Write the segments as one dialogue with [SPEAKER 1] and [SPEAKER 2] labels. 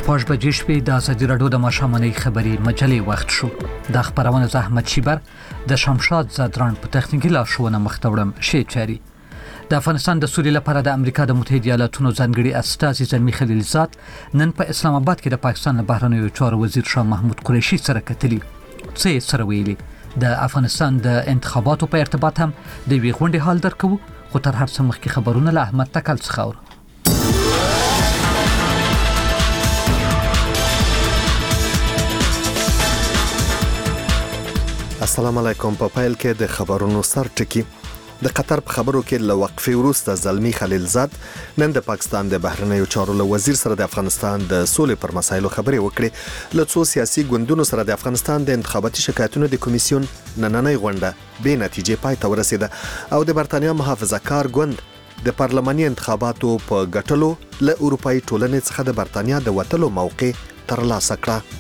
[SPEAKER 1] خوږ بجې شپې د ازادي راډیو د ماښامنۍ خبري مجلې وخت شو. د خبرونه زحمت شیبر د شمشاد زادران په تخنیکی لارښوونه مختوړم شي چاري. د افغانستان د سولې لپاره د امریکا د متحده ایالاتونو ځانګړي استازي زلمی خلیلزاد نن په اسلام آباد کې د پاکستان له بهرنیو چارو وزیر شاه محمود قریشي سره کتلي. څه سره ویلي د افغانستان د انتخاباتو په ارتباط هم د وی غونډې حال درکو، خو تر هر څه مخکې خبرونه له احمد تکل څخه اورو.
[SPEAKER 2] السلام علیکم. په پایل کې د خبرونو سر ټکی. د قطر په خبرو کې له وقفې وروسته زلمی خلیلزاد نن د پاکستان د بهرنیو چارو له وزیر سره د افغانستان د سولې پر مسایلو خبرې وکړې. له څو سیاسي ګوندونو سره د افغانستان د انتخاباتي شکایتونو د کمیسیون نننۍ غونډه بې نتیجې پای ته ورسېده او د برتانیا محافظه‌کار ګوند د پارلماني انتخاباتو په ګټلو له اروپאי ټولنې څخه د برتانیا د وتلو موقع ترلاسه کړه.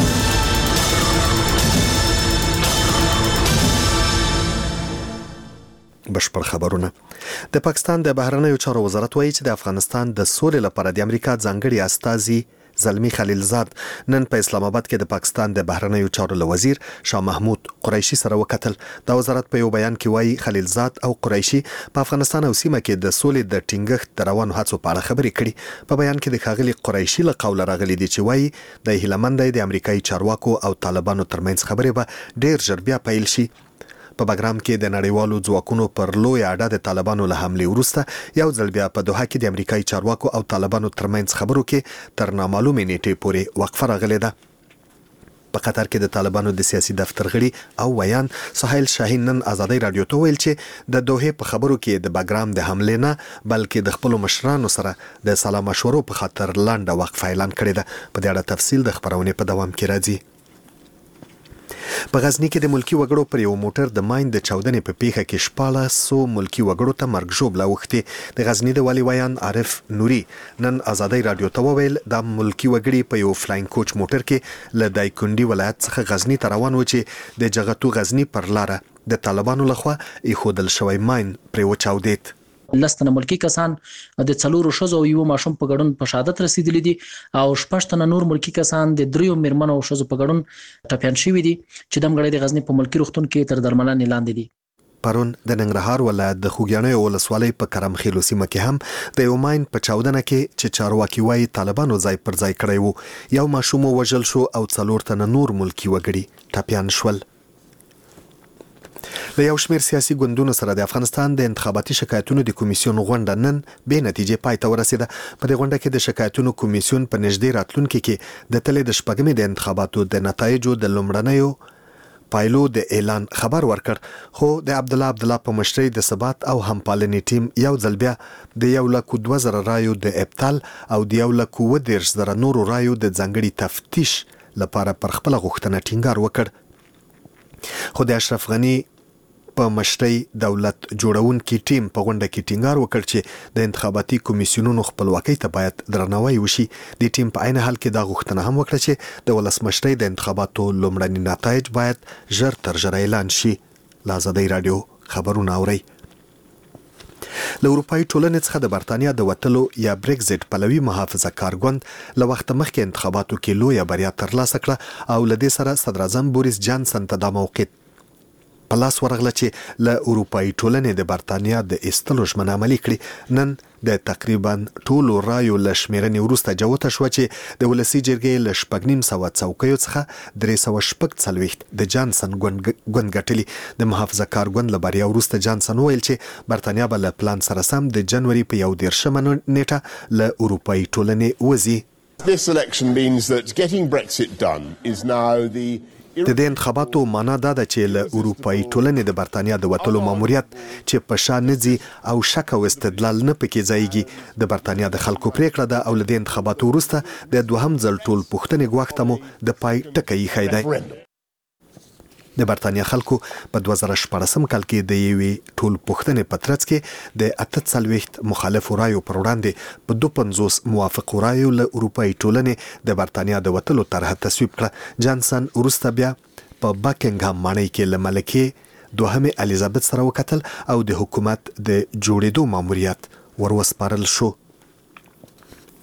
[SPEAKER 2] بشپړ خبرونه. د پاکستان د بهرنیو چارو وزارت وایي چې د افغانستان د سولې لپاره د امریکا ځانګړي استازي زلمی خلیلزاد نن په اسلام آباد کې د پاکستان د بهرنیو چارو له وزیر شاه محمود قریشي سره وکتل. د وزارت په یو بیان کې وایي خلیلزاد او قریشي په افغانستان او سیمه کې د سولې د ټینګښت د روانو هڅو په اړه خبرې کړي. په بیان کې د ښاغلي قریشي له قوله راغلي دي چې وایي د هیلمند د امریکایي چارواکو او طالبانو ترمنځ خبرې به ډېر ژر بیا پیل شي. په بګرام کې د نړیوالو ځواکونو پر لوی اډه د طالبانو له حمله وروسته یو ځل بیا په دوحه کې د امریکایي چارواکو او طالبانو ترمنځ خبرو کې تر نامعلومې نیټې پورې وقفه راغلې ده. په قطر کې د طالبانو د سیاسي دفتر غړي او ویان سهیل شاهین نن ازادي رادیو ته ویل چې د دوحه په خبرو کې د بګرام د حمله نه بلکې د خپل مشرانو سره د سلا مشورو په خاطر لاندې وقفه اعلان کړې ده. په دې اړه تفصیل د خبرونه په دوام کې راځي. په غزنی کې د ملکی وګړو پر یو موټر د ماین د چاودنې په پیښه کې 1400 ملکی وګړو ته مرګ ژوبله وختي. د غزنی د والی ویان عارف نوري نن ازادي رادیو ته وویل د ملکی وګړي په یو فلاین کوچ موټر کې له دایکندي ولایت څخه غزنی ته روان و چې د جغتو غزنی پر لار د طالبانو لخوا ایښودل شوی ماین پر وچاودید.
[SPEAKER 3] لستنه ملکی کسان د څلورو شزو او یو ماشوم په ګډون په شهادت رسیدلی دي او شپږتنه نور ملکی کسان د دریو میرمنو او شزو په ګډون ټپيان شوي دي چې د مګړې د غزنی په ملکی روغتون کې تر درملنې لاندې دي.
[SPEAKER 2] پرون د ننګرهار ولایت د خوګیاڼیو ولسوالۍ په کرمخیلو سیمه کې هم د یو ماین په چاودنه کې چې چارواکي وایي طالبانو ځای پر ځای کړی وو یو ماشوم وژل شو او څلور تنه نور ملکی وګړي ټپيان شول. له یو شمېر سیاسي ګوندونو سره د افغانستان د انتخاباتي شکایتونو د کمیسیون غونډه نن بې نتیجې پای ته ورسېده. په دې غونډه کې د شکایتونو کمیسیون په نږدې راتلونکي کې د تلې د شپږمې د انتخاباتو د نتایجو د لومړنیو پایلو د اعلان خبر ورکړ، خو د عبدالله په مشرۍ د ثبات او همپالنې ټیم یو ځل بیا د 1,02,000 رایو د ابطال او د 1,30,000 نورو رایو د ځانګړي تفتیش لپاره پر خپل غوښتنه ټینګار وکړ. خو د اشرف غنی په مشرۍ دولت جوړونکي ټیم په غونډه کې ټینګار وکړ چې د انتخاباتي کمیسیونونو خپلواکۍ ته باید درناوی وشي. د ټیم په عین حال کې دا غوښتنه هم وکړه چې د ولسمشرۍ د انتخاباتو لومړني نتایج باید ژر تر ژره اعلان شي. له ازادي رادیو خبرونه اورئ. له اروپאי ټولنې څخه د برتانیا د وتلو یا بریکزټ پلوي محافظه‌کار ګوند له وخت مخکې انتخاباتو کې لویه بریا ترلاسه کړه او له دې سره صدر اعظم بوریس جانسن ته دا موقع په لاس ورغله چې له اروپאי ټولنې د برتانیا د ایستلو ژمنه عملي کړي. نن د تقریبا ټولو رایو له شمیرنې وروسته جوته شوه چې د ولسي جرګې له 950 څوکیو څخه 346 د جانسن ګوند ګټلي. د محافظه‌کار ګوند له بریا وروسته جانسن وویل چې برتانیا به له پلان سره سم د جنوري په 11 نیټه له اروپאי ټولنې وځي.
[SPEAKER 4] This election means that getting Brexit done is now the
[SPEAKER 2] د دې انتخاباتو معنا دا ده چې له اروپאי ټولنې د برتانیا د وتلو ماموریت چې په شا نځي او شک او استدلال نه پکې ځایږي. د برتانیا د خلکو پریکړه ده او له دې انتخاباتو وروسته د دوهم ځل ټول پوښتنې ګواښ ته مو د پای ټکی ایښی دی. د برتانیا خلکو په 2014 کال کې د یوې ټول پوښتنې په ترڅ کې د 48 مخالفو رایو پر وړاندې په 52 موافقو رایو له اروپאי ټولنې د برتانیا د وتلو طرحه تصویب کړه. جانسن وروسته بیا په بکینګهام ماڼۍ کې له ملکې دوهمې الیزابت سره وکتل او د حکومت د جوړېدو ماموریت وروسپارل شو.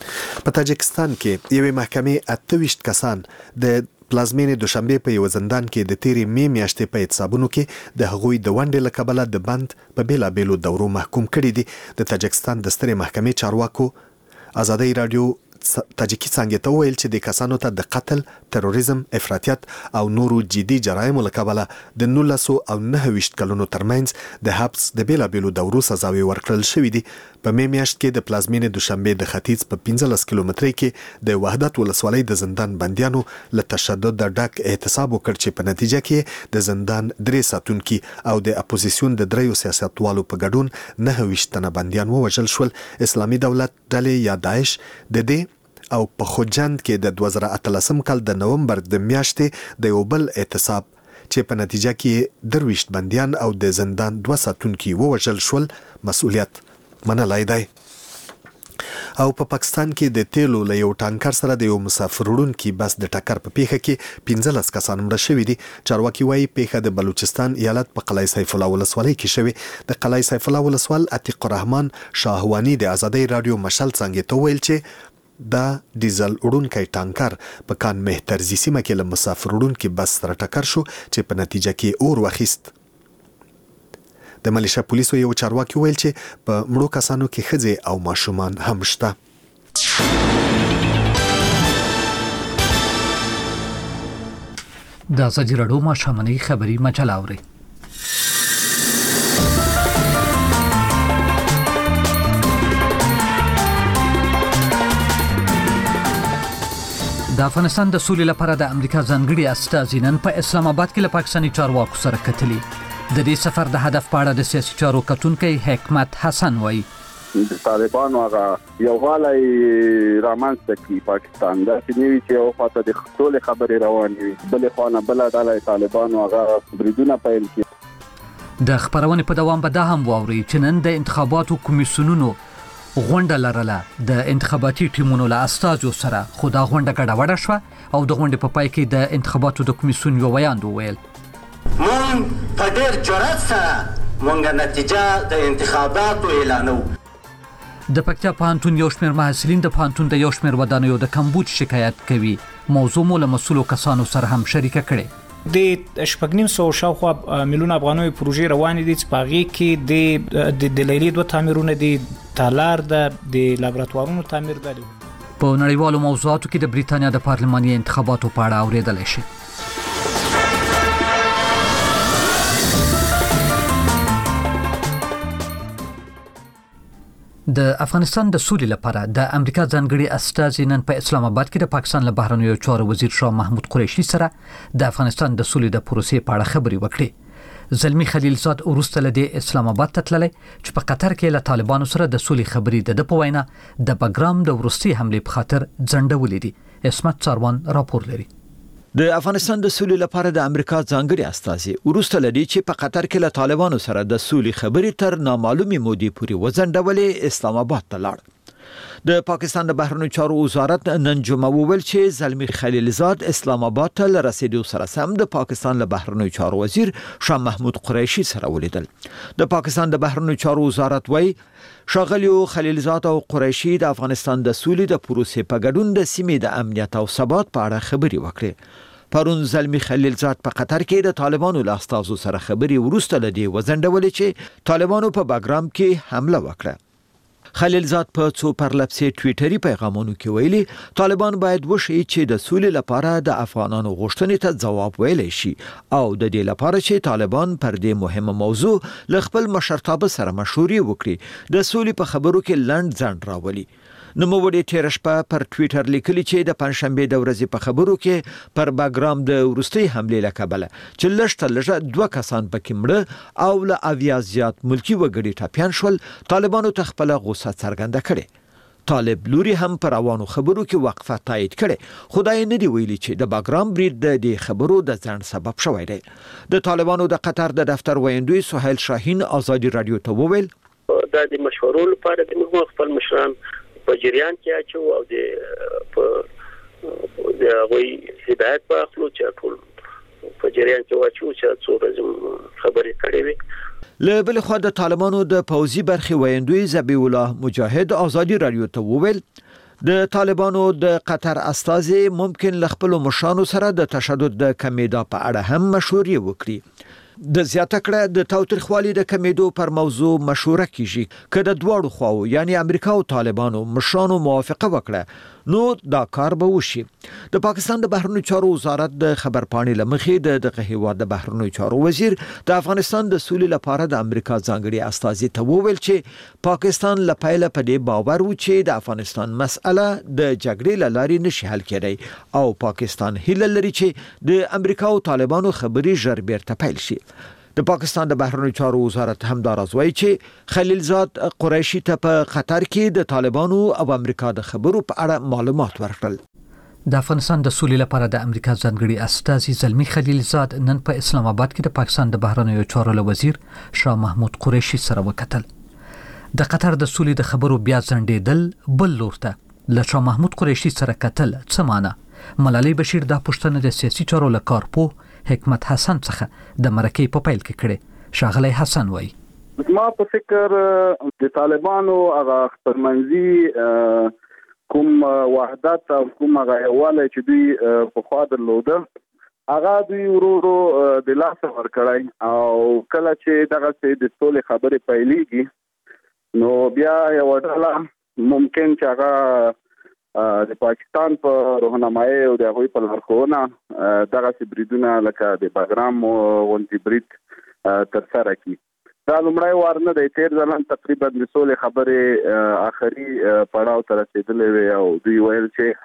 [SPEAKER 2] په تاجکستان کې یوې محکمې 28 کسان د پلازمینې دوشنبه په یو زندان کې د تیرې می میاشتې په حسابونو کې د هغوی د ونډې له کبله د بند په بیلابېلو دورو محکوم کړي دي. د تاجکستان د سترې محکمې چارواکو ازادي رادیو تاجیکي څنګه ته ویل چې د کسانو ته د قتل، تروریزم، افراطیت او نورو جدي جرایمو له کبله د 1929 کلونو ترمنځ د حبس د بیلابېلو دورو سزاوي ورکړل شوې دي. په می میاشت کې د پلازمینې دوشنبه د ختیځ په 15 کیلومترۍ کې د وحدت ولسوالۍ د زندان بندیانو له تشدد د ډک احتساب وکړ چې په نتیجه کې د زندان 3 ساتونکي او د اپوزیسیون د 3 سیاستوالو په ګډون 29 تنه بندیان ووژل شول. اسلامي دولت ډلې یا داعش د دې او په خوجند کې د 2013 کال د نومبر د میاشتې د یو بل احتساب چې په نتیجه کې 23 بندیان او د زندان 2 ساتونکي ووژل شول مسؤلیت منلای دی. او په پاکستان کې د تیلو له یو ټانکر سره د یو مسافر وړونکي بس د ټکر په پیښه کې 15 کسان مړه شوي دي. چارواکي وایي پیښه د بلوچستان ایالت په قلعه سیف الله ولسوالۍ کې شوې. د قلعه سیف الله ولسوال عتیق الرحمن شاهوانی د ازادي رادیو مشال څنګه ته ویل چې دا ډیزل وړونکی ټانکر په کان مهترزي سیمه کې له مسافر وړونکي بس سره ټکر شو چې په نتیجه کې اور واخیست. د ملیشیا پولیسو یو چارواکي ویل چې په مړو کسانو کې ښځې او ماشومان هم شته.
[SPEAKER 1] د ازادي رادیو ماښامنۍ خبري مجله اورئ. د افغانستان د سولې لپاره د امریکا ځانګړي استازي نن په اسلام آباد کې له پاکستاني چارواکو سره کتلي. د دې سفر د هدف په اړه د سیاسي چارو کتونکي حکمت حسن وایي
[SPEAKER 5] د طالبانو هغه یو غالي رامنځته کی پاکستان دا چې نیوي چې او خاطر د ټول خبرې روانې وي بل خوانه بل د طالبانو هغه بریدونه پیل کړي.
[SPEAKER 1] د خبرونې په دوام به دا هم واوري چې نن د انتخاباتو کمیسیونونو غونډه لرله د انتخاباتي ټیمونو له استازو سره، خو دا غونډه ګډوډه شوه او د غونډې په پای کې د انتخاباتو د کمیسیون یو بیان وویل
[SPEAKER 6] مون په ډېر جرأت سره مونږه نتیجه د انتخاباتو اعلانو.
[SPEAKER 1] د پکتیا پوهنتون یو شمېر محصلین د پوهنتون د یو شمېر ودانیو د کمبود شکایت کوي. موضوع مو له مسؤلو کسانو سره هم شریکه کړې.
[SPEAKER 7] د شپږنیم سو شاوخوا میلیون افغانۍ پروژې روانې دي چې په هغې کې د لیلې 2 تعمیرونه دي، تالار ده، د لابراتوارونو تعمیر ده.
[SPEAKER 1] په نړیوالو موضوعاتو کې د بریتانیا د پارلماني انتخاباتو په اړه اورېدلی شي. د افغانستان د سولې لپاره د امریکا ځانګړي استازي نن په اسلام آباد کې د پاکستان له بهرنیو چارو وزیر شاه محمود قریشي سره د افغانستان د سولې د پروسې په اړه خبرې وکړې. زلمی خلیلزاد وروسته له اسلام آباد ته تللی چې په قطر کې له طالبانو سره د سولې خبرې د په وینا د بګرام د وروستي حملې په خاطر ځنډولې دي. اسمت څاروان راپور لري.
[SPEAKER 8] د افغانستان د سولې لپاره د امریکا ځانګړي استازي وروسته لدی چې په قطر کې له طالبانو سره د سولې خبرې تر نامعلومې مودې پورې وځنډولې اسلام آباد ته لاړ. د پاکستان د بهرنیو چارو وزارت نن جمعه وویل چې زلمی خلیلزاد اسلام آباد ته رسیدو سره سم د پاکستان له بهرنیو چارو وزیر شاه محمود قریشي سره ولیدل. د پاکستان د بهرنیو چارو وزارت وایي ښاغلي خلیلزاد او قریشي د افغانستان د سولې د پروسې په ګډون د سیمې د امنیت او ثبات په اړه خبرې وکړې. پرون زلمی خلیلزاد په قطر کې د طالبانو له استازو سره خبرې وروسته لدی وځنډولې چې طالبانو په بګرام کې حمله وکړه. خلیلزاد په څو پرلپسې ټویټري پیغامونو کې ویلي طالبان باید وشي چې د سولې لپاره د افغانانو غوښتنې ته ځواب ویلی شي او د دې لپاره چې طالبان پر دې مهمه موضوع له خپل مشرتابه سره مشورې وکړي د سولې په خبرو کې لنډ ځنډ راولي. نوموړي تیر شپه پر ټویټر لیکلي چې د پنځشنبه د ورځې په خبرو کې پر بګرام د وروستي حملې له کبله چې لږ 2 کسان پکې مړه او له اویا زیات ملکی وګړي ټاپیان شول، طالبانو ته خپل غوسه څرګنده کړې. طالب لوري هم پر روانو خبرو کې وقفه تایید کړي. خدای نه دی ویلي چې د بګرام برید د دې خبرو د ځنډ سبب شوی دی. د طالبانو د قطر د دفتر ویندوی سهیل شاهین ازادي رادیو ته وویل
[SPEAKER 9] د مشورو لپاره د موږ خپل مشران په جریان کې اچو او د غوي هدایت په خپل چې ټول په جریان کې واچو چې څو ورځې خبرې کړې وي.
[SPEAKER 8] له بل خوا د طالبانو د پوځي برخې ویندوی ذبیح الله مجاهد ازادي رادیو ته وویل د طالبانو د قطر استازي ممکن لخپل مشانو سره د تشدد د کمیدا په اړه هم مشورې وکړي. د زیاته کړه د تاوتریخوالي د کمیدو پر موضوع مشوره کیږي که د دواړو خواو یعنی امریکا او طالبانو مشرانو موافقه وکړه نو دا کار به وشي. د پاکستان د بهرنیو چارو وزارت د خبرپاڼې لمخې دغه هیواد د بهرنیو چارو وزیر د افغانستان د سولې لپاره د امریکا ځانګړي استازي ته وویل چې پاکستان لپاره په دې باور و چې د افغانستان مسأله د جګړې لارې نشي حل کېدای او پاکستان هیله لري چې د امریکا او طالبانو خبرې ژر بیرته پیل شي. د پاکستان د بهرنیو چارو وزارت همداراز وایي چې خلیلزاد قریشي ته په قطر کې د طالبانو او امریکا د خبرو په اړه معلومات ورکړل.
[SPEAKER 1] د افغانستان د سولې لپاره د امریکا ځانګړي استازي زلمی خلیلزاد نن په اسلام آباد کې د پاکستان د بهرنیو چارو وزیر شاه محمود قریشي سره وکتل. د قطر د سولې د خبرو بیا ځنډېدل بل لور ته له شاه محمود قریشي سره کتل څه معنی؟ ملالۍ بشیر د پښتنو د سیاسي چارو لکارپو حکمت حسن څخه د مرکې په پیل کې کړي. شاغلی حسن وایي
[SPEAKER 5] ما په فکر د طالبانو هغه خپلمنځي کوم وحدت او کوم هغه یووالی چې دوی په خوا درلوده هغه دوی ورو د لاس ورکړی او کله چې دغه د سولې خبرې پیلېږي نو بیا یو ډله ممکن چې هغه د پاکستان په راهنمایي او د هغوی په لارښوونه دغسې بریدونه لکه د بګرام غوندې برید ترسره کړي. دا لومړی وار نه دی، تېر ځل هم تقریبا د سولې خبرې آخري پړاو ته رسېدلې وې او دوی ویل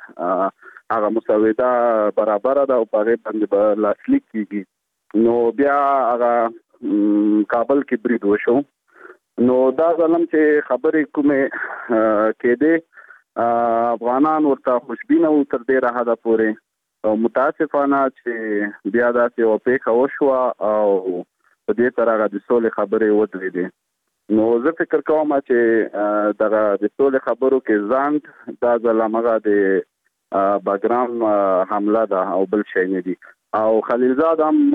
[SPEAKER 5] چې هغه مسوده برابره ده او په هغې باندې به لاسلیک کېږي. نو بیا هغه کابل کې برید وشو. نو دا ځل هم چې خبرې کومې کېدې افغانان ورته خوشبینه وو تر ډېره حده پورې او متاسفانه چې بیا داسې یوه پیښه وشوه او په دې سره هغه د سولې خبرې ودرېدې. نو زه فکر کوم چې دغه د سولې خبرو کې ځنډ دا ځل همغه د بګرام حمله ده او بل شی نه دي. او خلیلزاد هم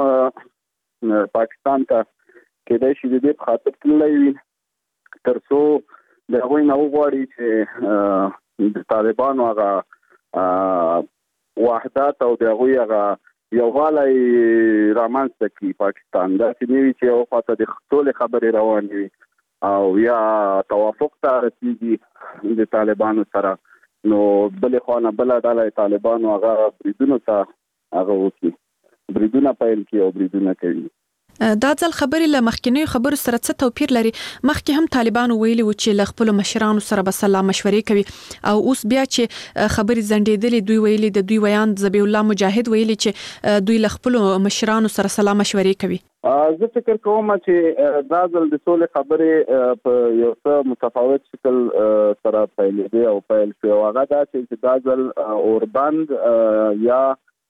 [SPEAKER 5] پاکستان ته کېدای شي د دې په خاطر تللی وي تر څو د هغوی نه وغواړي چې د طالبانو هغه وحدت او د هغوی هغه یووالی رامنځته کړي پاکستان. داسې نه وي چې یو خواته د سولې خبرې روانې وي او یا توافق ته رسېږي د طالبانو سره نو بلې خوا نه بله ډله طالبانو هغه بریدونو ته هغه وکړي، بریدونه پیل کړي او بریدونه کوي.
[SPEAKER 10] دا ځل خبرې له مخکینیو خبرو سره څه توپیر لري؟ مخکې هم طالبانو ویلي و چې له خپلو مشرانو سره به سلا مشورې کوي او اوس بیا چې خبرې ځنډېدلې دوی ویلي د دوی ویان ذبیح الله مجاهد ویلي چې دوی له خپلو مشرانو سره سلا مشورې کوي.
[SPEAKER 5] زه فکر کوم چې دا ځل د سولې خبرې په یو څه متفاوت شکل سره پیلېدې او پیل شوې او هغه دا چې دا ځل اوربند یا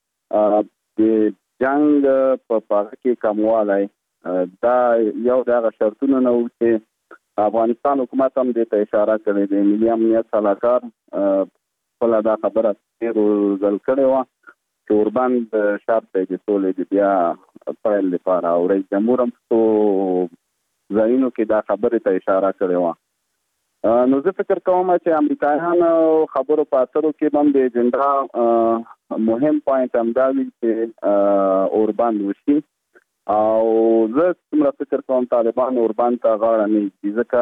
[SPEAKER 5] د جنگ په پاغه کې کموالی دا یو د هغه شرطونو نه و چې افغانستان حکومت هم دې ته اشاره کړې دی. ملي امنیت سلاکار خپله دا خبره تېرو ځل کړې وه چې اوربند شرط دی د سولې د بیا پیل لپاره او رئیس جمهور هم څو ځایونو کې دا خبرې ته اشاره کړې وه. نو زه فکر کوم چې امریکایانو خبرو په اترو کې هم د اجنډا مهم پوینټ همدا وي چې اوربند وشي او زه څومره فکر کوم طالبان اوربند ته غاړه نه ږدي ځکه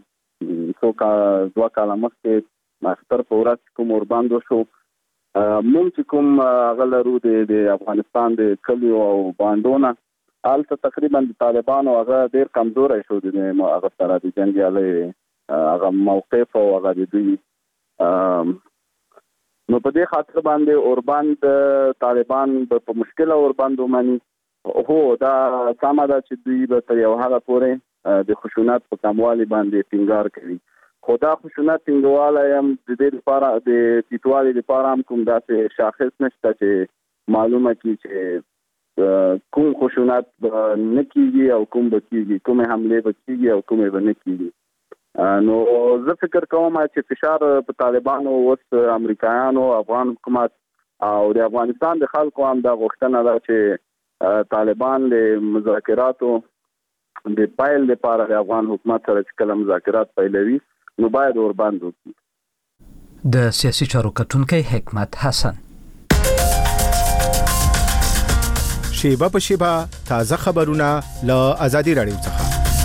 [SPEAKER 5] هغه 2 کاله مخکې اختر په ورځ کوم اوربند وشو مونږ چې کوم هغه لرو د افغانستان د کلیو او بانډونه هلته تقریبا د طالبانو هغه ډېر کمزوری شو د هغه سره د جنګیالۍ هغه موقف او هغه د دوی نو په دې خاطر باندې اوربند طالبان په مشکل اوربند ومني. هو دا سمه ده چې دوی به تر یو حده پورې د خشونت په کموالي باندې ټینګار کوي خو دا خشونت ټینګوالی هم د دې لپاره د ټیټوالي لپاره هم کوم داسې شاخص نشته چې معلومه کړي چې کوم خشونت به نه کېږي او کوم به کېږي، کومې حملې به کېږي او کومې به نه کېږي. نو زه فکر کوم چې فشار په طالبانو اوس امریکایانو افغان حکومت او د افغانستان د خلکو هم دا غوښتنه ده چې طالبان له مذاکراتو د پیل لپاره د افغان حکومت سره چې کله مذاکرات پیلوي نو باید اوربند وکړي.
[SPEAKER 1] د سیاسي چارو کتونکي حکمت حسن.
[SPEAKER 11] شیبه په شیبه تازه خبرونه له ازادي رادیو څخه.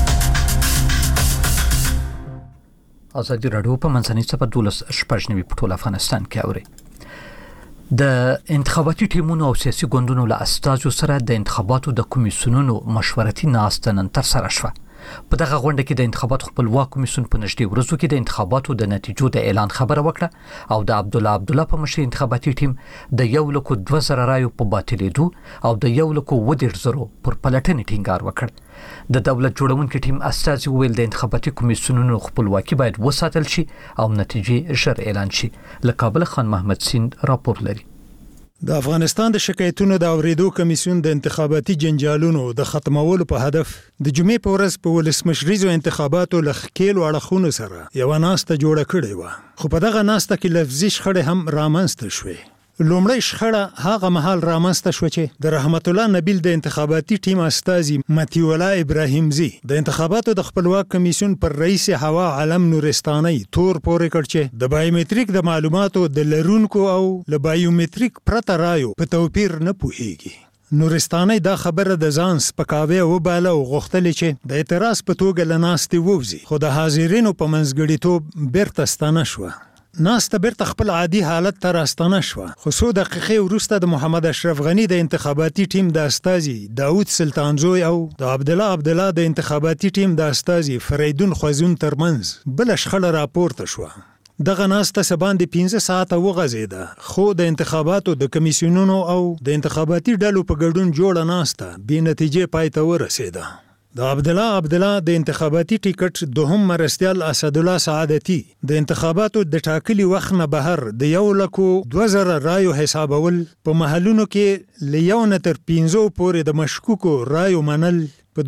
[SPEAKER 1] ازادي رادیو په منځنۍ صفحه 12 په ټول افغانستان کې اوري. د انتخاباتي ټیمونو او سیاسي ګوندونو له استازو سره د انتخاباتو د کمیسیونونو مشورتي ناست نن تر سره شوه. په دغه غونډه کې د انتخاباتو خپلواک کمیسیون په نږدې ورځو کې د انتخاباتو د نتیجو د اعلان خبره وکړه او د عبدالله په مشرۍ انتخاباتي ټیم د 1,2000 رایو په باطلېدو او د 1,10,000 پر پلټنې ټینګار وکړ. د دولت جوړونکي ټیم استازي ویل د انتخاباتي کمیسیونونو خپلواکي باید وساتل شي او نتیجې ژر اعلان شي. له کابل خان محمد سیند راپور لري.
[SPEAKER 12] د افغانستان د شکایتونو د اوریدو کمیسیون د انتخاباتي جنجالونو د ختمولو په هدف د جمعې په ورځ په ولسمشریزو انتخاباتو لخکیلو اړخونو سره یو ناسته جوړه کړې و، خو په دغه ناسته کې لفظي شخړې هم رامنځته شوې. لومړی شخړه هغه مهال رامنځته شو چې د رحمت الله نبیل د انتخاباتي ټیم استازي متی الله ابراهیمزی د انتخاباتو د خپلواک کمیسیون پر رئیس هوا علم نورستاني تور پورې کړ چې د بایومټریک د معلوماتو د لرونکو او له بایومټریک پرته رایو په توپیر نه پوهیږي. نورستاني دا خبره د ځان سپکاوی وباله او غوښتل چې د اعتراض په توګه لناستي ووزي، خو د حاضرینو په منځګړیتوب بیرته ستانه شو. ناسته بیرته خپل عادي حالت ته راستانه شو، خو څو دقیقې وروسته د محمد اشرف غنی د انتخاباتي ټیم د استازي داوود سلطانزوی او د عبدالله د انتخاباتي ټیم د استازي فریدون خوازون ترمنځ بل شخړه راپورته شو. دغه ناسته سباندې 15 ساعته وغځیده، خو د انتخاباتو د کمیسیونونو او د انتخاباتي ډلو په ګډون جوړه ناسته بې نتیجې پای ته ورسېده. د عبدالله د انتخاباتي ټیکټ دوهم مرستیال اسدالله سعادتي د انتخاباتو د ټاکلي وخت نه بهر د 1,20,000 رایو حسابول په محلونو کې ل 1 تر 15 پورې د مشکوکو رایو منل په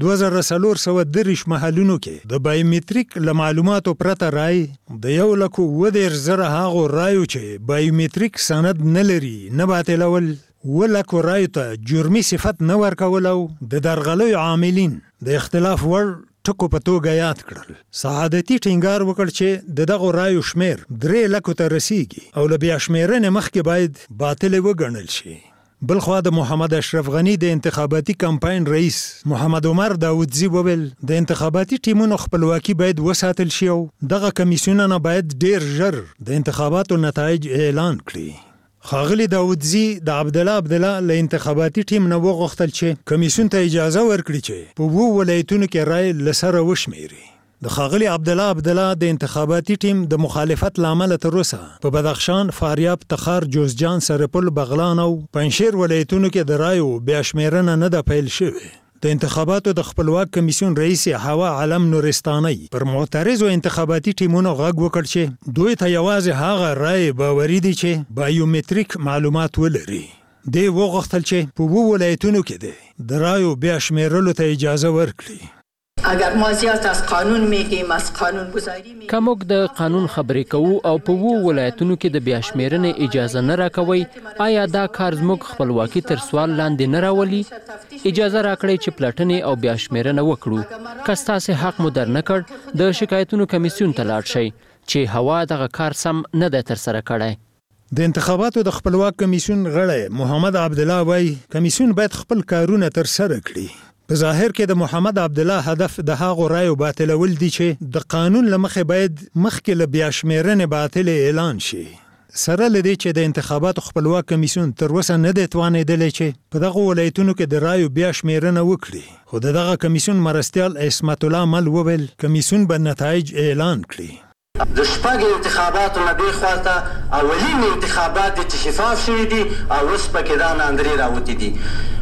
[SPEAKER 12] 2430 محلونو کې د بایومټریک له معلوماتو پرته رای د 1,10,000 هغو رایو چې بایومټریک سند نه لري نه باطلول، 1,00,000 رایو ته جرمي صفت نه ورکول او د درغلیو عاملین د اختلاف ور ټکو په توګه یاد کړل. سعادتي ټینګار وکړ چې د دغه رایو شمیر 3,00,000 ته رسیږي او له بیا شمیرنې مخکې باید باطل وګڼل شي. بلخوا د محمد اشرف غنی د انتخاباتي کمپاین رئیس محمد عمر داودزی وویل د انتخاباتي ټیمونو خپلواکي باید وساتل شي او دغه کمیسیونونه باید ډیر ژر د انتخاباتو نتایج اعلان کړي. ښاغلی داودزی د عبدالله له انتخاباتي ټیم نه وغوښتل چې کمیسیون ته اجازه ورکړي چې په 2 ولایتونو کې رای لسره وشمیري. د ښاغلی عبدالله د انتخاباتي ټیم د مخالفت لامل تر اوسه په بدخشان، فاریاب، تخار، جوزجان، سرپل، بغلان او پنځشیر ولایتونو کې د رایو بیا شمیرنه نه ده پیل شوې. د انتخاباتو د خپلواک کمیسیون رئیس هوا علم نورستاني پر معترضو انتخاباتي ټیمونو غږ وکړ چې دوی ته یوازې هغه رای باوري دي چې بایومټریک معلومات ولري. دی وغوښتل چې په 2 ولایتونو کې د رایو بیا شمیرلو ته اجازه ورکړي.
[SPEAKER 13] اگر ما زیات از قانون میگیم از قانون گذاری میگیم
[SPEAKER 14] که موږ د قانون خبرې کوو او په 2 ولایتونو کې د بیا شمیرنې اجازه نه راکوي، آیا دا کار زموږ خپلواکي تر سوال لاندې نه راولي؟ اجازه راکړئ چې پلټنې او بیا شمیرنه وکړو. که ستاسې حق مو در نه کړ، د شکایتونو کمیسیون ته لاړ شئ چې هوا دغه کار سم نه دی ترسره کړی.
[SPEAKER 12] د انتخاباتو د خپلواک کمیسیون غړی محمد عبدالله وایي کمیسیون باید خپل کارونه ترسره کړي. په ظاهر کې د محمد عبدالله هدف د هغو رایو باطلول دي چې د قانون له مخې باید مخکې له بیا شمیرنې باطل اعلان شي. سره له دې چې د انتخاباتو خپلواک کمیسیون تر اوسه نه دی توانېدلی چې په دغه ولایتونو کې د رایو بیا شمیرنه وکړي، خو د دغه کمیسیون مرستیال عصمت الله مل وویل کمیسیون به نتایج اعلان کړي.
[SPEAKER 6] د شپږ انتخاباتو نه دې خواته اولین انتخابات دي چې شفاف شوي دي او اوس پکې دا ناندري راوتي دي.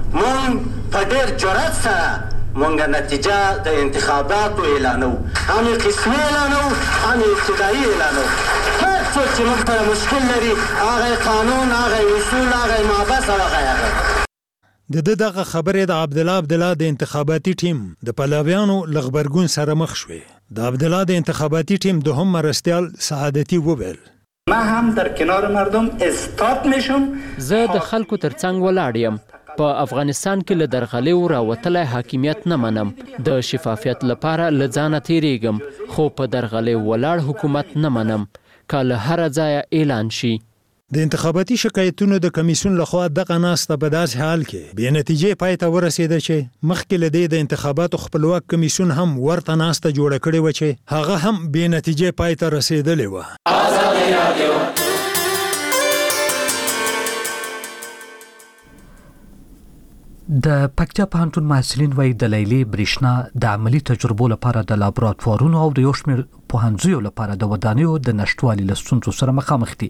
[SPEAKER 6] مونږ په ډېر جرأت سره مونږ نتیجه د انتخاباتو اعلانو، هم قسمي اعلانو هم ابتدایي اعلانو. هر څوک چې موږ سره مشکل لري هغه قانون، هغه اصول، هغه مابس او هغه
[SPEAKER 12] د دغه خبرې د عبدالله د انتخاباتي ټیم د پلاویانو لغبرګون سره مخ شوې. د عبدالله د انتخاباتي ټیم دوهم مرستیال سعادتي وویل
[SPEAKER 15] ما هم در کنار مردم استاد میشم.
[SPEAKER 14] زه د خلکو ترڅنګ ولاړ یم. په افغانستان کې له درغلیو راوتلی حاکمیت نه منم. د شفافیت لپاره له ځانه تیریږم، خو په درغلیو ولاړ حکومت نه منم. کله هر ځای اعلان شي.
[SPEAKER 12] د انتخاباتي شکایتونو د کمیسیون لخوا دغه ناسته په داسې حال کې بې نتیجې پای ته ورسېده چې مخکې له دې د انتخاباتو خپلواک کمیسیون هم ورته ناسته جوړه کړې وه چې هغه هم بې نتیجې پای ته رسېدلې وه.
[SPEAKER 1] د پکتیا پوهنتون محصلین وایي د لیلي برېښنا د عملي تجربو لپاره د لابراتوارونو او د یو شمېر پوهنځیو لپاره د ودانیو د نشتوالي له ستونزو سره مخامخ دي.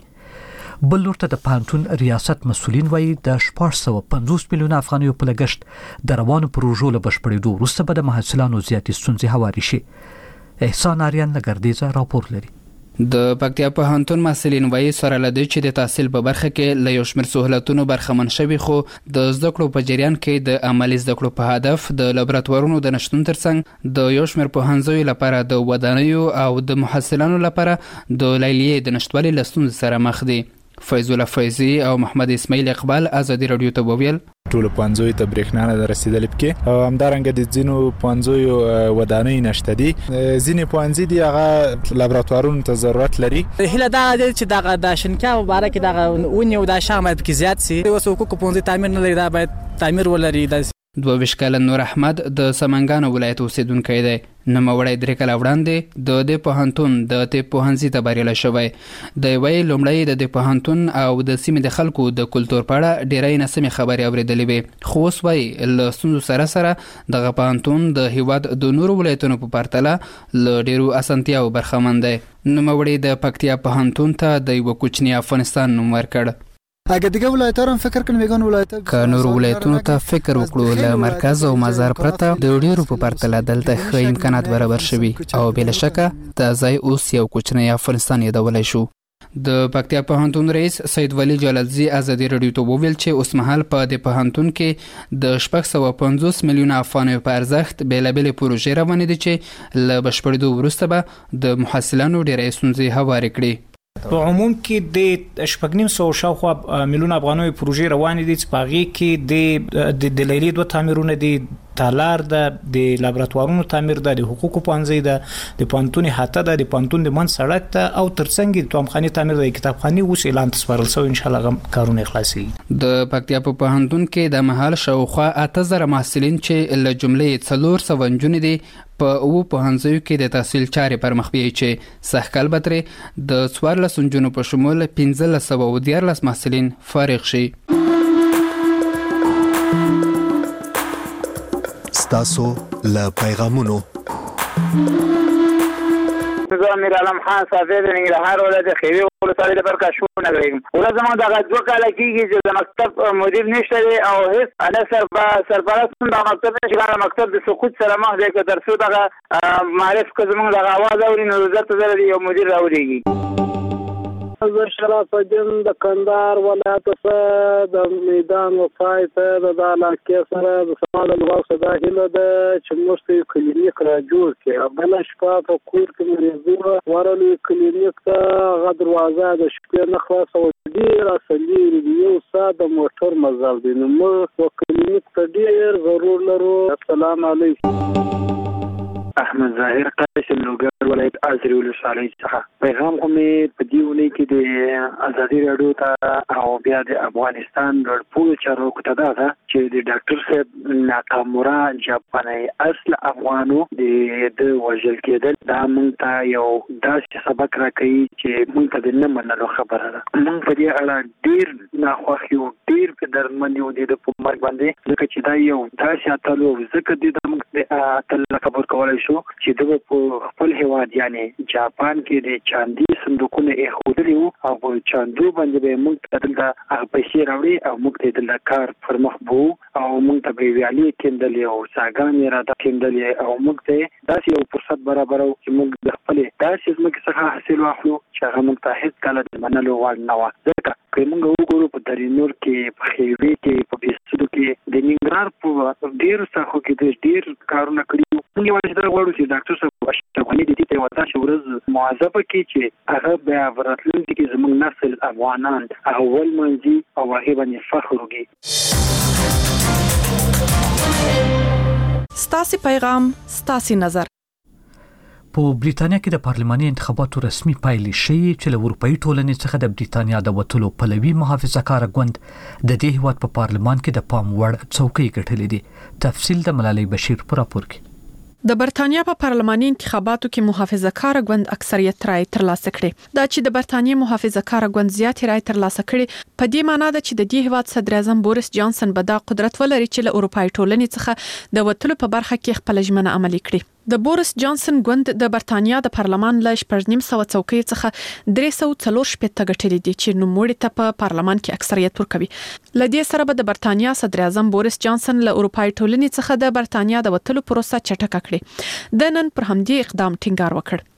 [SPEAKER 1] بل لور ته د پوهنتون ریاست مسؤلین وایي د 450 میلیونه افغانیو په لګښت د روانو پروژو له بشپړېدو وروسته به د محصلانو زیاتې ستونزې هوارې شي. احسان آریان له ګردیزه راپور لري.
[SPEAKER 16] د پکتیا پوهنتون محصلین وایي سره له دې چې د تحصیل په برخه کې له یو شمېر سهولتونو برخمن شوي خو د زده کړو په جریان کې د عملي زده کړو په هدف د لابراتوارونو د نشتون ترڅنګ د یو شمېر پوهنځیو لپاره د ودانیو او د محصلانو لپاره د لیلیې د نشتوالي له ستونزې سره مخ دي. فیض الله فیضي او محمد اسماعیل اقبال ازادي رادیو ته وویل
[SPEAKER 17] ټول پوهنځیو ته برېښنا نه رسیدلې پکې او همدارنګه د ځینو پوهنځیو ودانۍ نشته دي. ځینې پوهنځي دي هغه لابراتوارونو ته ضرورت لري.
[SPEAKER 18] هیله دا ده چې دغه د شنکا مبارک دغه ونی او د شامل پکې زیات سي. اوس حقوق پوهنځي تعمیر نه لري، دا باید تعمیر ولري.
[SPEAKER 16] 22 کاله نور احمد د سمنګانو ولایت اوسیدونکی دی. نوموړی 3 کاله وړاندې د دې پوهنتون د طب پوهنځي ته بریالی شوی. د وایي لومړی د دې پوهنتون او د سیمې د خلکو د کلتور په اړه ډېرې ناسمې خبرې اورېدلې وې، خو اوس وایي له ستونزو سره سره دغه پوهنتون د هیواد د نورو ولایتونو په پرتله له ډېرو اسانتیاو برخمن دی. نوموړی د پکتیا پوهنتون ته د یوه کوچني افغانستان نوم ورکړ.
[SPEAKER 19] اگه دیگه ولایت‌ها هم فکر کنیم میگن ولایت‌ها
[SPEAKER 16] که نور ولایتونو ته فکر وکړو له مرکز او مزار پرته د ډیرو په پرتله دلته ښه امکانات برابر شوي او بل شکه د ځای اوس یو کوچنی افغانستان یادولای شو. د پکتیا پوهنتون رئیس سید ولی جلالزی ازادي رادیو ته وویل چې اوس مهال په د پوهنتون کې د 650 میلیونه افغانیو په ارزښت بیلابېلې پروژې روانې دي چې له بشپړېدو وروسته به د محصلانو ډېرې ستونزې هوارې کړي.
[SPEAKER 7] په عموم کې د 950 شاوخوا میلیونه افغانیو پروژې روانې دي چې په هغې کې د لیلي 2 تعمیرونه دي، تالار ده، د لابراتوارونو تعمیر ده، د حقوقو پوهنځي ده، د پوهنتون احاطه ده، د پوهنتون د منځ سړک ده او ترڅنګ د توامخانې تعمیر ده. کتابخانې اوس اعلان سپارل شوی، ان شاء الله کارونه خلاصي.
[SPEAKER 16] د پکتیا په پوهنتون کې د مهال شاوخوا 8000 محصلین چې له جملې 400 نجونې دي په او پوهنځیو کې د تحصیل چارې پر مخ بیاي چې سږکال به ترې د 14 نجونو په شمول 1514 محصلین فارغ شي.
[SPEAKER 2] ستاسو له پیغامونو
[SPEAKER 20] زه امیر علم خان صافی د ننګرهار ولایت خیوي ولسوالۍ د پرکاشون نګریم. ولې زموږ دغه 2 کاله کېږي چې د مکتب مدیر نشته دی او هیڅ نه سرپرست د مکتب نشي کار مکتب د سقوط سره مخ دی. که ترڅو دغه معرف که زموږ دغه اواز اوري نو وزارت ته یو مدیر راولېږي.
[SPEAKER 21] زه شرف الدین د کندهار ولایت څخه د میدان وفای ته د علاقې سره د سماع د لغوه دا هیله ده چې موږ ته کلینیک را جوړ کړي. بله شپه په کور کې مریضونه ورغلو کلینیک ته، هغه دروازه د شپې نه خلاصه وه، ډېر اصلي یو ساعت د موټر مزل دی. نو موږ کلینیک ته ډېر ضرور لرو. السلام علیکم.
[SPEAKER 22] احمد ظاهر قاسم لوګر ولایت ازري ولسوالۍ څخه پیغام خو مې په دې ونې کې د ازادي راډیو ته او بیا د افغانستان لوړپوړو چارواکو ته دا ده چې د ډاکټر صاحب ناکامورا جاپاني اصل افغانو د وژل کېدل دا موږ ته یو داسې سبق راکوي چې موږ ته د نه منلو خبره ده. موږ په دې اړه ډېر ناخوښ یو، ډېر په درمند یو د په مرګ باندې، ځکه چې دا یو داسې اتلو ځکه د موږ د اتل خبر کولای شو چې د په خپل هیواد یعنی جاپان کې د چاندي صندوقونه ایښودلي وو او په چاندو باندې به موږ ته دلته هغه پیسې راوړي او موږ ته دلته کار پر مخ بو او موږ ته به ویالي کېندلې او څاګانې را کېندلې او موږ ته داسې یو فرصت برابرو چې موږ د خپل داسې ځمکې څخه حاصل واخلو چې هغه موږ ته هیڅ کله د منلو وړ نه وه. ځکه که موږ وګورو په درینور کې، په خیوي کې، په بیسودو کې، د ننګرهار په ډېرو ساحو کې ډېر کارونه کړي. موږ یوازې دا غواړو چې ډاکټر صاحب اشرفغني د دې ته یوه داسې ورځ معذبه کړي چې هغه بیا په راتلونکي کې زموږ نسل افغانان هغه ولمانځي او هغې باندې فخر وکړي.
[SPEAKER 10] ستاسې پیغام، ستاسې نظر.
[SPEAKER 1] په بریتانیا کې د پارلماني انتخاباتو رسمي پایلې شوې چې له اروپאי ټولنې څخه د بریتانیا د وټلو پلوي محافظه‌کار غوند د دې هیواد په پارلمان کې د پام وړ څوکۍ ګټلې دي. تفصیل د ملالۍ بشیر پر راپور کې.
[SPEAKER 10] د برتانیا په پارلماني انتخاباتو کې محافظه‌کار غوند اکثریت رائے ترلاسه کړي. دا چې د برتانیا محافظه‌کار غوند زیات رائے ترلاسه کړي په دې معنی ده چې د دې هیواد صدر اعظم بوریس جانسن به دا قدرت ولري چې له اروپאי ټولنې څخه د وټلو په برخه کې خپل ژمنه عملي کړي. د بوریس جانسن غوند د برتانیا د پارلمان له 1400 څوکۍ څخه 340 ګټلې دي چې نوموړي ته په پارلمان کې اکثریت ورکوي. لدې سره به د برتانیا صدر اعظم بوریس جانسن له اروپאי ټولنې څخه د برتانیا د وټلو پروسه چټکه کړي. د نن پر همدې اقدام ټینګار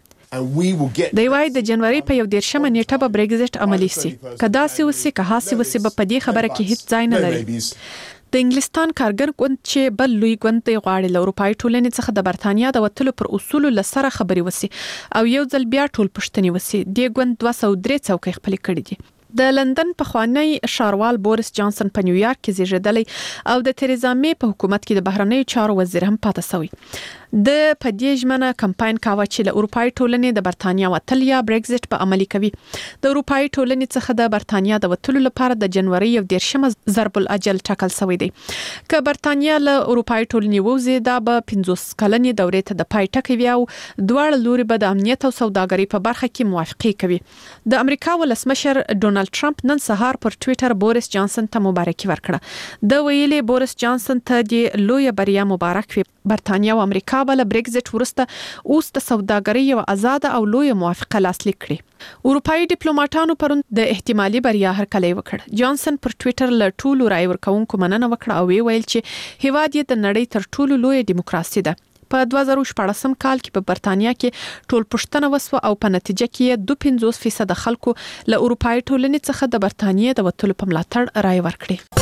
[SPEAKER 10] وکړ. د یوای د جنوري په 11 نیټه به برګزټ عملی سي. کدا سي وسي که هاسي وسي په دې خبره کې هیڅ ځای نه لري. د انګلستان کارګر غوند چې بل لوی غوند دی غواړي له اروپאי ټولنې څخه د برتانیا د وټلو پر اصول لسره خبري وسی او یو ځل بیا ټول پښتني وسی. د غوند 203 څوکۍ خپل کړي دي. د لندن پخوانی ښاروال بوریس جانسن په نیویارک کې زیږیدلی او د تریزا می په حکومت کې د بهرنیو چارو وزیر هم پاتې شوی. د پدې ژمنه کمپاین کاوه چې له اروپאי ټولنې د برتانیا وټل یا برګزټ په عملي کوي. د اروپאי ټولنې څخه د برتانیا د وټلو لپاره د جنوري 11 ضرب الاجل ټاکل شوی دی. که برتانیا له اروپאי ټولنې ووځي دا به 50 کلنې دورې ته د پای ټکی او دواړه لوري به د امنیت او سوداګرۍ په برخه کې موافقه کوي. د امریکا ولسمشر ډونالد ټرمپ نن سهار پر ټوئیټر بوریس جانسن ته مبارکي ورکړه. د ویلي بوریس جانسن ته د لوی بریا مبارک وي. برتانیا او امریکا بل برګزټ ورسته اوس د سوداګرۍ یو آزاد او لوی موافقه لاسلیک کړي. اروپאי ډیپلوماټانو پرون د احتمالي بریا هرکلی وکړ. جانسن پر ټوئیټر له ټولو رائے ورکوونکو مننه وکړه او ویل چې هیواد یې د نړۍ تر ټولو لوی دیموکراسي ده. په 2014 کال کې په برتانیا کې ټول پښتنه وسو او په نتیجه کې 52% خلکو له اروپאי ټولنې څخه د برتانیا د وټلو په ملاتړ رائے ورکړي.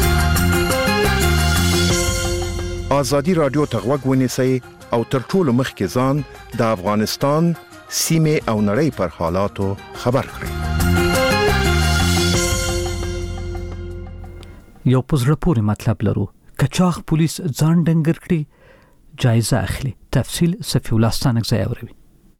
[SPEAKER 3] آزادی رادیو ته غوږ ونیسئ او تر ټولو مخکې ځان د افغانستان سیمې او نړۍ پر حالاتو خبر کړئ.
[SPEAKER 1] یو پزړه پورې مطلب لرو. کچاغ پولیس ځان ډنګر کړي جایزه اخلي. تفصیل صفی الله ستانک زیاوروي.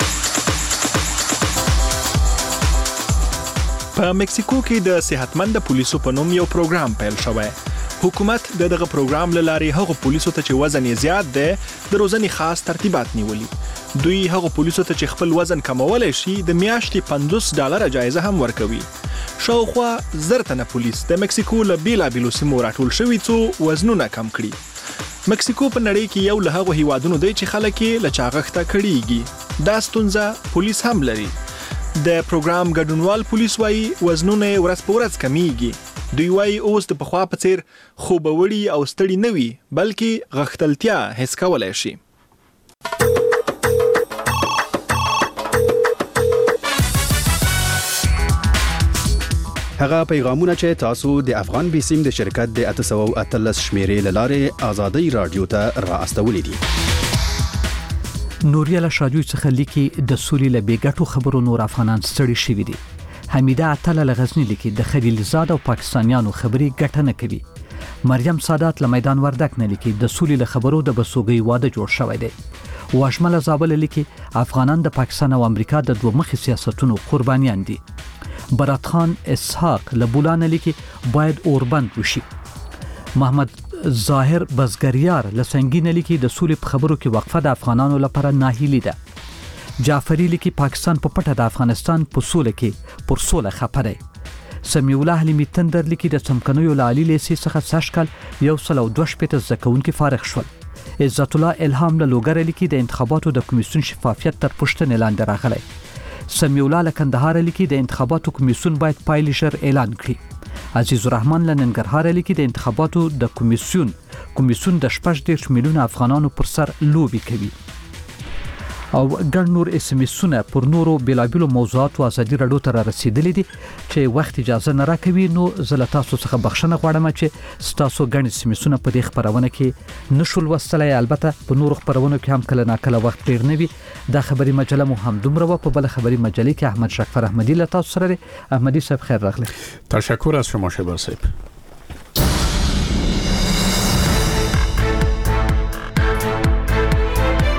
[SPEAKER 11] په مکسیکو کې د صحتمند پولیسو په نوم یو پروګرام پیل شوی. حکومت دغه پروګرام لاري هغه پولیسو ته چې وزن یې زیات دی د روزنې خاص ترتیبات نیولي. دوی هغه پولیسو ته چې خپل وزن کمولای شي د میاشتې $50 جایزه هم ورکوي. شاوخوا 1000 تنه پولیس د مکسیکو له بیلابیلو سیمو راټول شوي څو وزنونه کم کړي. مکسیکو په نړۍ کې یو له هغه هیوادونو دی چې خلک یې له چاغښته کړيږي. دا ستونزه پولیس هم لري. د پروګرام ګډونوال پولیس وايي وزنونه ورځ په ورځ کمیږي. دوی وايي اوس د پخوا په څیر خوبوړي او ستړي نه وي بلکې غښتلتیا حس کولای شي.
[SPEAKER 4] هغه پیغامونه چې تاسو د افغان بیسیم د شرکت د 813 شمیرې لاره آزادۍ رادیو ته را استولې دي.
[SPEAKER 1] نوریاله شاجوی څخه لیکي د سولې له بیګټو خبرو نور افغانان ستړي شوي دي. حمیده عطله له غزنی لیکي د خلیلزاد او پاکستانیانو خبري ګټه نه کوي. مریم سادات له میدان وردک نه لیکي د سولې له خبرو د بسوګي واده جوړ شوی دی. واشمل زابل لیکي افغانان د پاکستان او امریکا د دوه مخي سیاستونو قربانیان دي. برات خان اسحاق له بولان لیکي باید اوربند وشي. محمد ظاهر بزګریار له سنگین لیکي د سولې په خبرو کې وقفه د افغانانو لپاره ناهیلي ده. جعفری لیکي پاکستان په پټه د افغانستان په سوله کې پر سوله خبره. سمیع الله حلیمی تندر لیکي د څمکنیو لالي لیسي څخه سشکل 102 زکونکي فارغ شول. عزت الله الهام له لوګر لیکي د انتخاباتو د کمیسیون شفافیت تر پوښتنې لاندې راغلی. سمیع الله له کندهار لیکي د انتخاباتو کمیسیون باید پایلې ژر اعلان کړي. عزیز الرحمن له ننګرهار لیکي د انتخاباتو د کمیسیون د 14 میلیون افغانانو پر سر لوبي کوي. او ګڼ نور اسمسونه پر نورو بلابلو موضوعاتو ازادي رادیو ته رسیدلې دي چې وخت اجازه نه راکوي. نو زه تاسو څخه بخښنه غواړم چې تاسو ګڼ اسمسونه په دې خبرونه کې نشول وستلای. البته په نورو خبرونو کې هم کله ناکله وخت ډیر نه وي. دا خبري مجله مو هم دومره په بل خبري مجلې کې احمد شکفر احمدی له تاسو سره. احمدی صاحب خیر راغلی.
[SPEAKER 23] تشکر از شما شبیر صاحب.